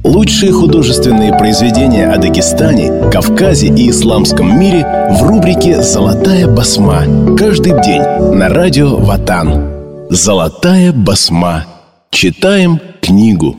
Лучшие художественные произведения о Дагестане, Кавказе и исламском мире в рубрике «Золотая басма». Каждый день на радио Ватан. «Золотая басма». Читаем книгу.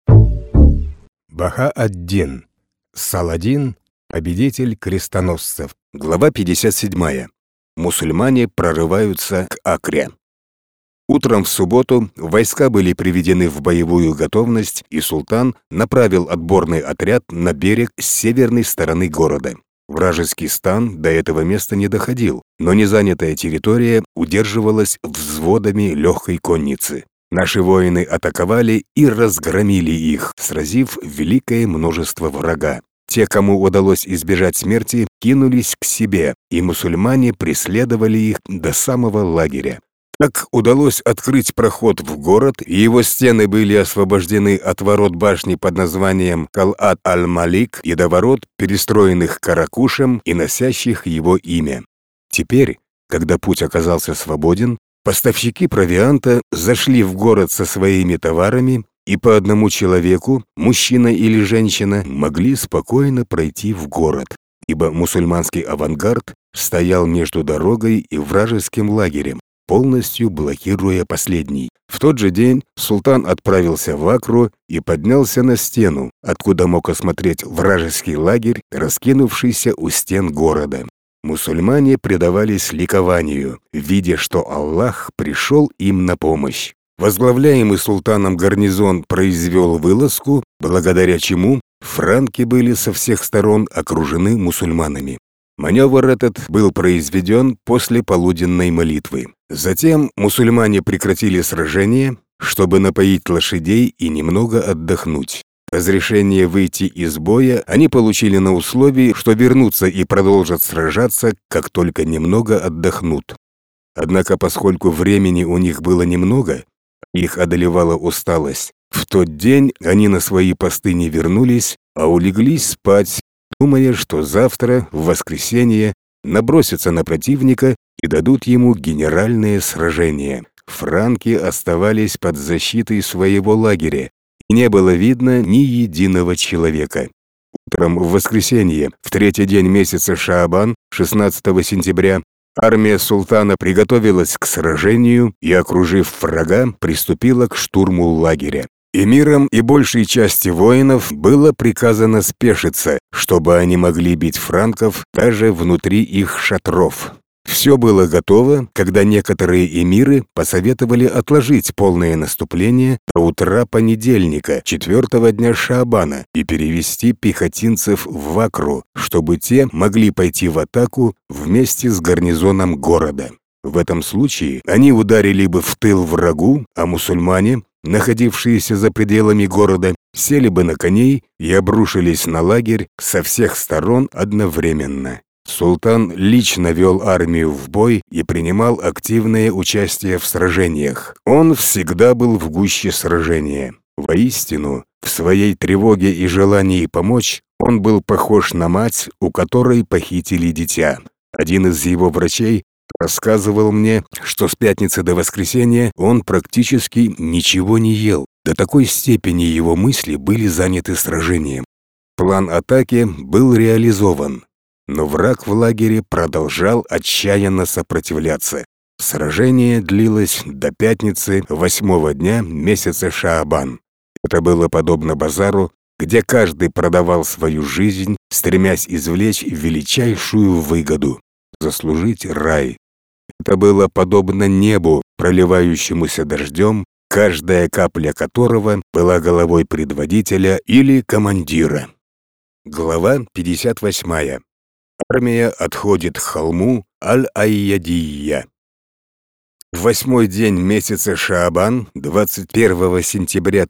Баха-ад-Дин. Саладин, победитель крестоносцев. Глава 57. Мусульмане прорываются к Акре. Утром в субботу войска были приведены в боевую готовность, и султан направил отборный отряд на берег с северной стороны города. Вражеский стан до этого места не доходил, но незанятая территория удерживалась взводами легкой конницы. Наши воины атаковали и разгромили их, сразив великое множество врага. Те, кому удалось избежать смерти, кинулись к себе, и мусульмане преследовали их до самого лагеря. Так удалось открыть проход в город, и его стены были освобождены от ворот башни под названием Калат-аль-Малик и до ворот, перестроенных Каракушем и носящих его имя. Теперь, когда путь оказался свободен, поставщики провианта зашли в город со своими товарами, и по одному человеку, мужчина или женщина, могли спокойно пройти в город, ибо мусульманский авангард стоял между дорогой и вражеским лагерем, полностью блокируя последний. В тот же день султан отправился в Акру и поднялся на стену, откуда мог осмотреть вражеский лагерь, раскинувшийся у стен города. Мусульмане предавались ликованию, видя, что Аллах пришел им на помощь. Возглавляемый султаном гарнизон произвел вылазку, благодаря чему франки были со всех сторон окружены мусульманами. Маневр этот был произведен после полуденной молитвы. Затем мусульмане прекратили сражение, чтобы напоить лошадей и немного отдохнуть. Разрешение выйти из боя они получили на условии, что вернутся и продолжат сражаться, как только немного отдохнут. Однако, поскольку времени у них было немного, их одолевала усталость, в тот день они на свои посты не вернулись, а улеглись спать, думая, что завтра, в воскресенье, набросятся на противника и дадут ему генеральное сражение. Франки оставались под защитой своего лагеря, и не было видно ни единого человека. Утром в воскресенье, в третий день месяца Шаабан, 16 сентября, армия султана приготовилась к сражению и, окружив врага, приступила к штурму лагеря. Эмирам и большей части воинов было приказано спешиться, чтобы они могли бить франков даже внутри их шатров. Все было готово, когда некоторые эмиры посоветовали отложить полное наступление до утра понедельника, 4-го дня Шаабана, и перевести пехотинцев в Акру, чтобы те могли пойти в атаку вместе с гарнизоном города. В этом случае они ударили бы в тыл врагу, а мусульмане, находившиеся за пределами города, сели бы на коней и обрушились на лагерь со всех сторон одновременно. Султан лично вел армию в бой и принимал активное участие в сражениях. Он всегда был в гуще сражения. Воистину, в своей тревоге и желании помочь, он был похож на мать, у которой похитили дитя. Один из его врачей рассказывал мне, что с пятницы до воскресенья он практически ничего не ел. До такой степени его мысли были заняты сражением. План атаки был реализован, но враг в лагере продолжал отчаянно сопротивляться. Сражение длилось до пятницы 8-го дня месяца Шаабан. Это было подобно базару, где каждый продавал свою жизнь, стремясь извлечь величайшую выгоду – заслужить рай. Это было подобно небу, проливающемуся дождем, каждая капля которого была головой предводителя или командира. Глава 58. Армия отходит к холму Аль-Айядия. В 8-й день месяца Шаабан, 21 сентября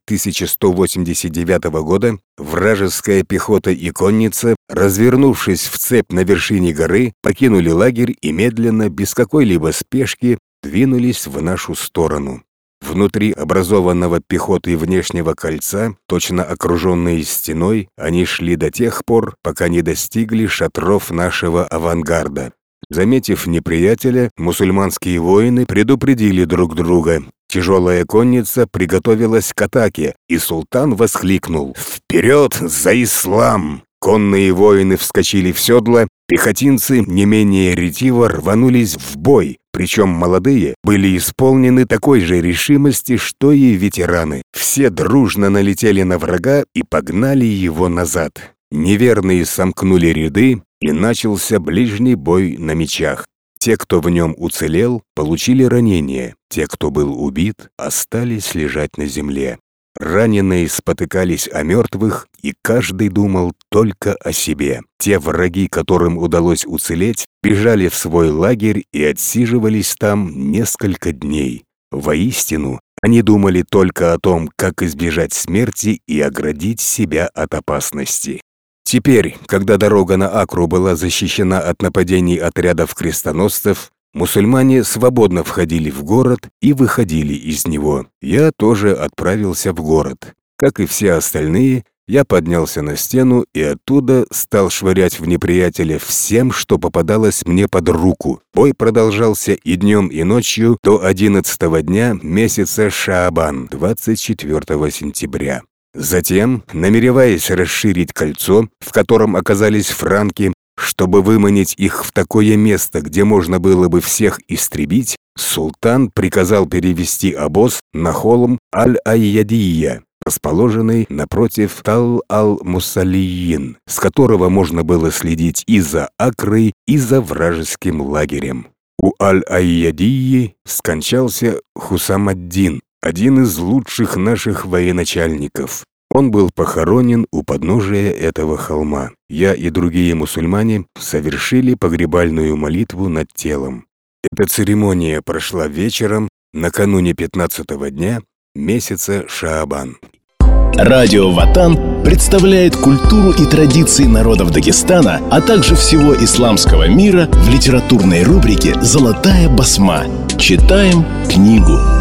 1189 года, вражеская пехота и конница, развернувшись в цепь на вершине горы, покинули лагерь и медленно, без какой-либо спешки, двинулись в нашу сторону. Внутри образованного пехотой внешнего кольца, точно окруженные стеной, они шли до тех пор, пока не достигли шатров нашего авангарда. Заметив неприятеля, мусульманские воины предупредили друг друга: Тяжелая конница приготовилась к атаке, и султан воскликнул: «Вперед за ислам!» Конные воины вскочили в седла, пехотинцы не менее ретиво рванулись в бой, причем молодые были исполнены такой же решимости, что и ветераны. Все дружно налетели на врага и погнали его назад. Неверные сомкнули ряды, и начался ближний бой на мечах. Те, кто в нем уцелел, получили ранения, те, кто был убит, остались лежать на земле. Раненые спотыкались о мертвых, и каждый думал только о себе. Те враги, которым удалось уцелеть, бежали в свой лагерь и отсиживались там несколько дней. Воистину, они думали только о том, как избежать смерти и оградить себя от опасности. Теперь, когда дорога на Акру была защищена от нападений отрядов крестоносцев, мусульмане свободно входили в город и выходили из него. Я тоже отправился в город. Как и все остальные, я поднялся на стену и оттуда стал швырять в неприятеля всем, что попадалось мне под руку. Бой продолжался и днем, и ночью до 11-го дня месяца Шаабан, 24 сентября. Затем, намереваясь расширить кольцо, в котором оказались франки, чтобы выманить их в такое место, где можно было бы всех истребить, султан приказал перевести обоз на холм Аль-Айядия, расположенный напротив Тал-Ал-Мусалиин, с которого можно было следить и за Акрой, и за вражеским лагерем. У Аль-Айядии скончался Хусам-ад-Дин, один из лучших наших военачальников. Он был похоронен у подножия этого холма. Я и другие мусульмане совершили погребальную молитву над телом. Эта церемония прошла вечером, накануне 15-го дня месяца Шаабан. Радио Ватан представляет культуру и традиции народов Дагестана, а также всего исламского мира в литературной рубрике «Золотая басма». Читаем книгу.